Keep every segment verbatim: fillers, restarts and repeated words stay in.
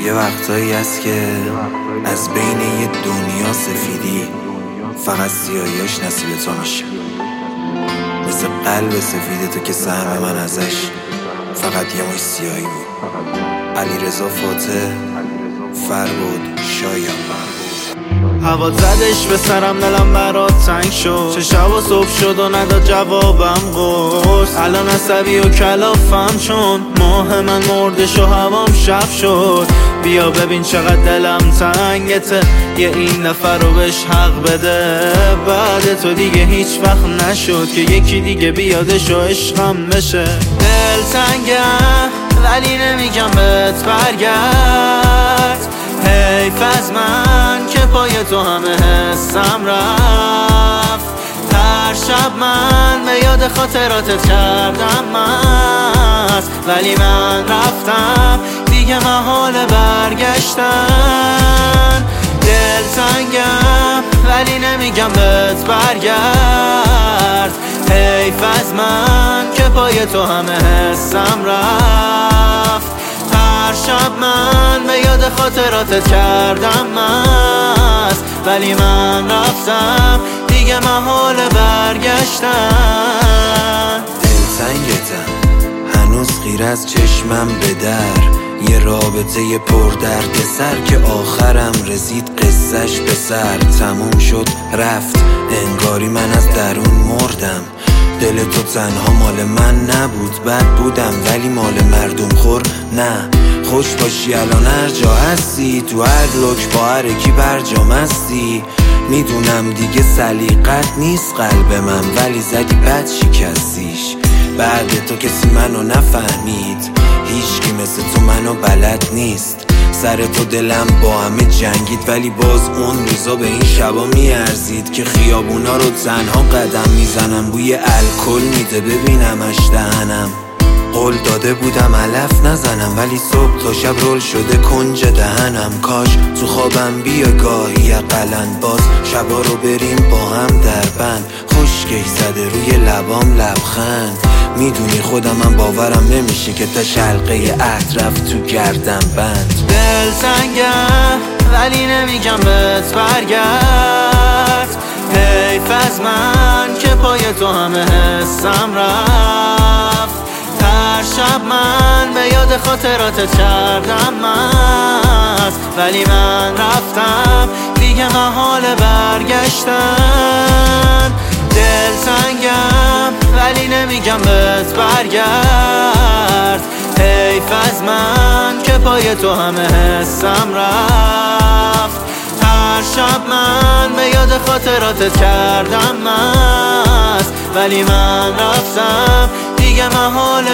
یه وقتایی هست که از بین یه دنیا سفیدی فقط سیاهیاش نصیب تو میشه، مثل قلب سفید تو که سهم من ازش فقط یه مش سیاهی بود. علیرضا فاتح، فربود شایان. هوا زدش به سرم، دلم برات تنگ شد، چه شب و صبح شد و نداد جوابم قرص. الان عصبی و کلافم چون ماه من مردش و هوام شب شد. بیا ببین چقدر دلم تنگته، یه این نفر رو بهش حق بده. بعد تو دیگه هیچ وقت نشد که یکی دیگه بیادش و عشقم بشه. دل تنگم ولی نمیگم بهت برگرد، حیف از من که پای تو همه حسم رفت. هر شب من به یاد خاطراتت کردم مست، ولی من رفتم دیگه محال برگشتن. دل تنگم ولی نمیگم بهت برگرد، حیف از من که پای تو همه حسم رفت. هر شب من به یاد خاطراتت کردم مست، ولی من رفتم دیگه محال برگشتن. دلتنگتم هنوز غیر از چشمم به در، یه رابطه پر درد سر که آخرم رسید قصهش به سر. تموم شد رفت انگاری من از درون مردم. دل تو تنها مال من نبود، بد بودم ولی مال مردم خور نه. خوش باشی الان هر جا هستی، تو هر لوک با هر کی برجام هستی. میدونم دیگه سلیقت نیست قلب من، ولی زدی بد شکستیش. بعد تو کسی منو نفهمید، هیچکی مثل تو منو بلد نیست. سر تو دلم با همه جنگید، ولی باز اون روزا به این شبا میارزید که خیابونا رو تنها قدم میزنم. بوی الکل میده ببینمش دهنم. قول داده بودم علف نزنم، ولی صبح تا شب رول شده کنج دهنم. کاش تو خوابم بیا گاهی اقلن، باز شبا رو بریم با هم در بند. خشکش زده روی لبام لبخند، میدونی خودم من باورم نمیشه که تا شلقه اطرف تو گردم بند. دل تنگم ولی نمیگم بهت برگرد، حیف از من که پای تو همه حسم رفت. هر شب من به یاد خاطراتت کردم مست، ولی من رفتم دیگه محال برگشتن. دل تنگم ولی نمیگم بهت برگرد، حیف از من که پای تو همه حسم رفت. هر شب من به یاد خاطراتت کردم مست، ولی من رفتم دیگه محال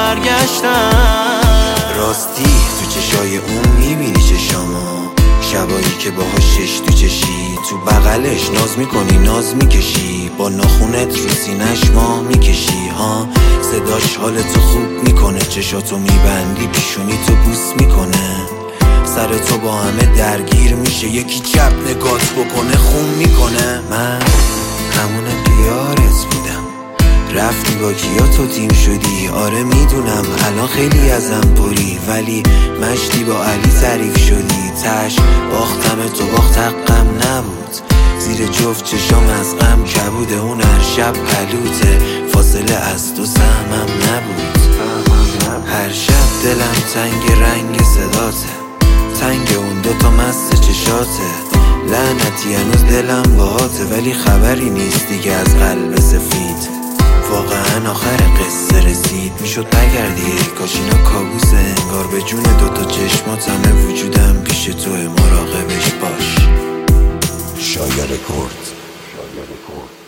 برگشتن. راستی تو چشای اون میبینی چشامو، شبایی که باهاش شش تو چشی، تو بغلش ناز میکنی ناز میکشی، با ناخونت رو سینش ماه میکشی ها. صداش حالتو خوب میکنه، چشاتو میبندی پیشونی تو بوس میکنه. سر تو با همه درگیر میشه، یکی چپ نگات بکنه خون میکنه. من همون دیارت بودم، رفتی با کیا تو تیم شدی. آره میدونم الان خیلی ازم پری، ولی مشتی با علی تعریف شدی. تش باختم تو باخت حقم نبود، زیر جفت چشام از غم کبوده. اون هر شب پلوته، فاصله از تو سهمم نبود. هر شب دلم تنگ رنگ صداته، تنگ اون دوتا مست چشاته. لعنتی هنوز دلم باهاته، ولی خبری نیست دیگه از قلب سفید. واقعا آخر قصه رسید، میشد نگردی کاش اینا کابوسه. انگار به جون دوتا چشمات همه وجودم پیش توه، مراقبش باش. شایان رکورد.